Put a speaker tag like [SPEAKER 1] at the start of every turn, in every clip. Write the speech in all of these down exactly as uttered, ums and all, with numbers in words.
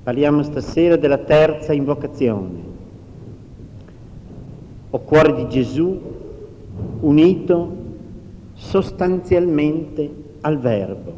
[SPEAKER 1] Parliamo stasera della terza invocazione. O cuore di Gesù unito sostanzialmente al Verbo.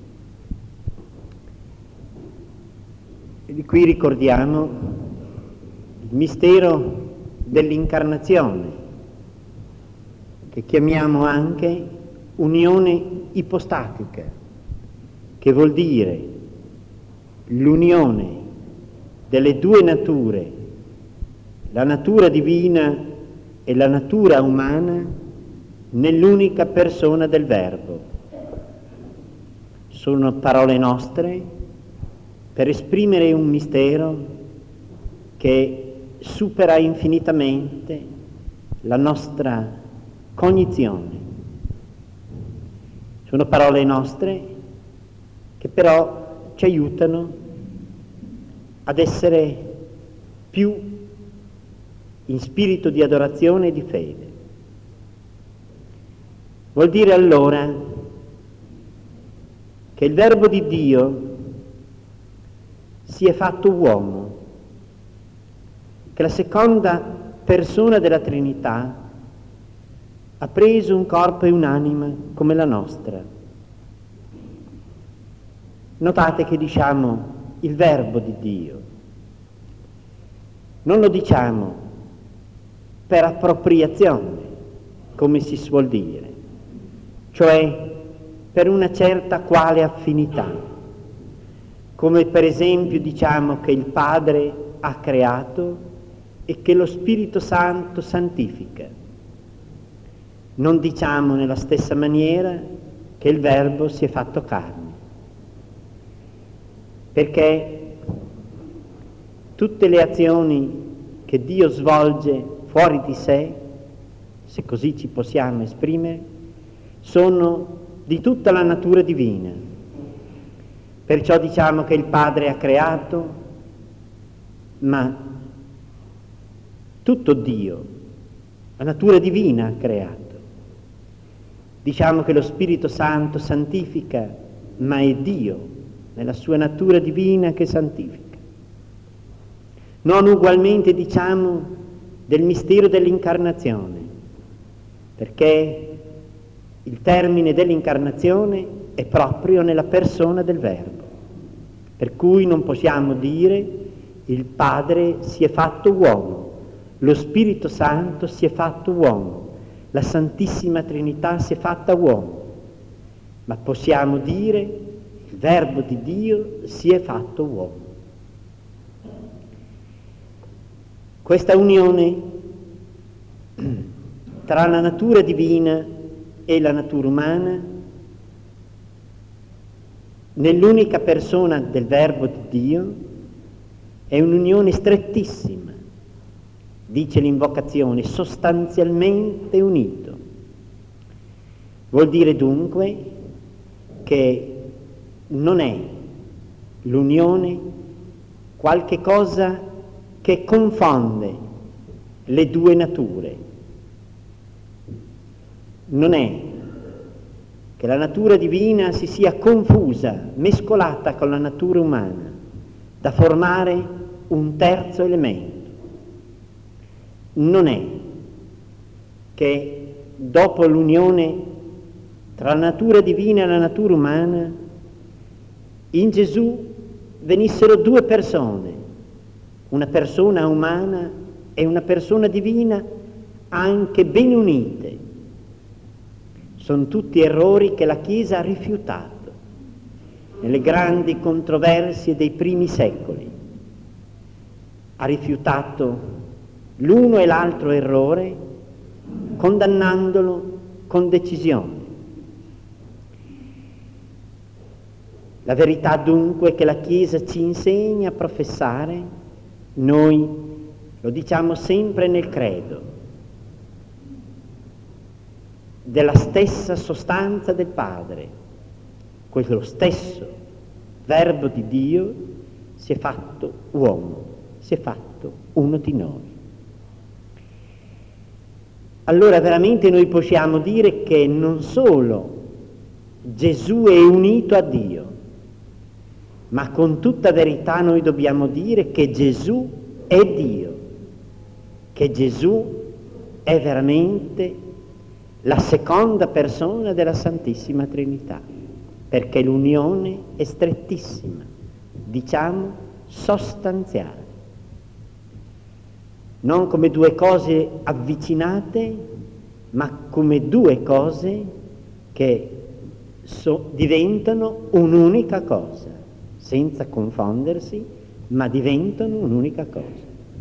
[SPEAKER 1] E di qui ricordiamo il mistero dell'incarnazione, che chiamiamo anche unione ipostatica, che vuol dire l'unione delle due nature, la natura divina e la natura umana, nell'unica persona del Verbo. Sono parole nostre per esprimere un mistero che supera infinitamente la nostra cognizione. Sono parole nostre che però ci aiutano ad essere più in spirito di adorazione e di fede. Vuol dire allora che il Verbo di Dio si è fatto uomo, che la seconda persona della Trinità ha preso un corpo e un'anima come la nostra. Notate che diciamo il Verbo di Dio, non lo diciamo per appropriazione, come si suol dire, cioè per una certa quale affinità, come per esempio diciamo che il Padre ha creato e che lo Spirito Santo santifica. Non diciamo nella stessa maniera che il Verbo si è fatto carne, perché tutte le azioni che Dio svolge fuori di sé, se così ci possiamo esprimere, sono di tutta la natura divina. Perciò diciamo che il Padre ha creato, ma tutto Dio, la natura divina ha creato. Diciamo che lo Spirito Santo santifica, ma è Dio, nella sua natura divina, che santifica. Non ugualmente diciamo del mistero dell'incarnazione, perché il termine dell'incarnazione è proprio nella persona del Verbo, per cui non possiamo dire il Padre si è fatto uomo, lo Spirito Santo si è fatto uomo, la Santissima Trinità si è fatta uomo, ma possiamo dire il Verbo di Dio si è fatto uomo. Questa unione tra la natura divina e la natura umana, nell'unica persona del Verbo di Dio, è un'unione strettissima, dice l'invocazione, sostanzialmente unito. Vuol dire dunque che non è l'unione qualche cosa che confonde le due nature. Non è che la natura divina si sia confusa, mescolata con la natura umana, da formare un terzo elemento. Non è che dopo l'unione tra la natura divina e la natura umana, in Gesù venissero due persone, una persona umana e una persona divina, anche ben unite. Sono tutti errori che la Chiesa ha rifiutato nelle grandi controversie dei primi secoli. Ha rifiutato l'uno e l'altro errore, condannandolo con decisione. La verità dunque che la Chiesa ci insegna a professare, noi lo diciamo sempre nel credo, della stessa sostanza del Padre, quello stesso Verbo di Dio si è fatto uomo, si è fatto uno di noi. Allora veramente noi possiamo dire che non solo Gesù è unito a Dio, ma con tutta verità noi dobbiamo dire che Gesù è Dio, che Gesù è veramente la seconda persona della Santissima Trinità, perché l'unione è strettissima, diciamo sostanziale, non come due cose avvicinate, ma come due cose che so, diventano un'unica cosa, senza confondersi, ma diventano un'unica cosa.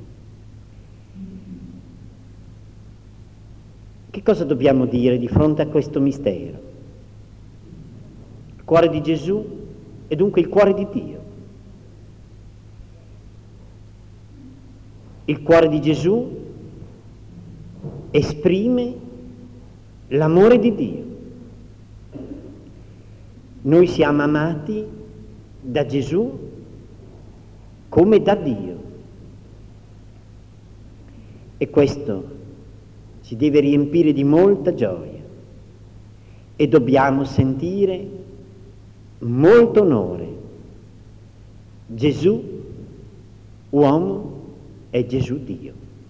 [SPEAKER 1] Che cosa dobbiamo dire di fronte a questo mistero? Il cuore di Gesù è dunque il cuore di Dio. Il cuore di Gesù esprime l'amore di Dio. Noi siamo amati da Gesù come da Dio. E questo ci deve riempire di molta gioia e dobbiamo sentire molto onore. Gesù, uomo, è Gesù Dio.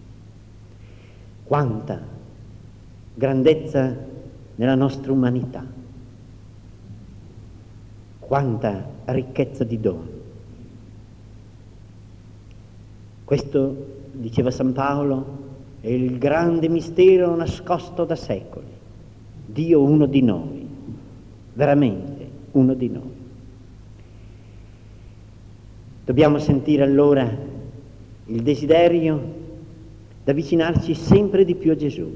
[SPEAKER 1] Quanta grandezza nella nostra umanità, quanta ricchezza di doni. Questo, diceva San Paolo, è il grande mistero nascosto da secoli. Dio uno di noi, veramente uno di noi. Dobbiamo sentire allora il desiderio di avvicinarci sempre di più a Gesù,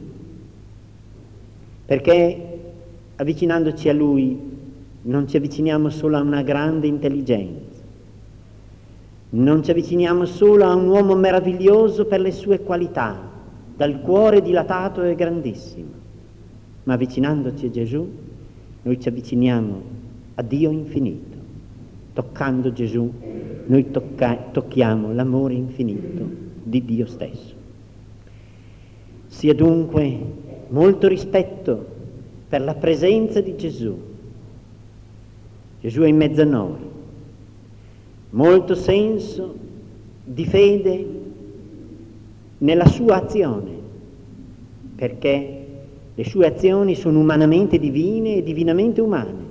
[SPEAKER 1] perché avvicinandoci a Lui non ci avviciniamo solo a una grande intelligenza, non ci avviciniamo solo a un uomo meraviglioso per le sue qualità, dal cuore dilatato e grandissimo, ma avvicinandoci a Gesù noi ci avviciniamo a Dio infinito. Toccando Gesù noi tocca, tocchiamo l'amore infinito di Dio stesso. Sia dunque molto rispetto per la presenza di Gesù. Gesù è in mezzo a noi. Molto senso di fede nella sua azione, perché le sue azioni sono umanamente divine e divinamente umane.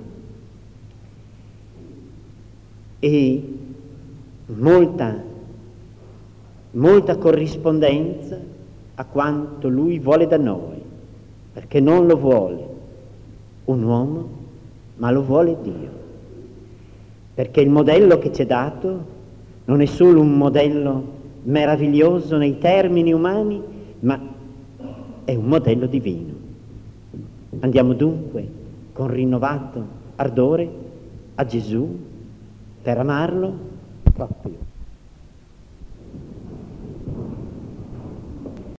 [SPEAKER 1] E molta, molta corrispondenza a quanto Lui vuole da noi, perché non lo vuole un uomo, ma lo vuole Dio. Perché il modello che ci è dato non è solo un modello meraviglioso nei termini umani, ma è un modello divino. Andiamo dunque con rinnovato ardore a Gesù per amarlo proprio.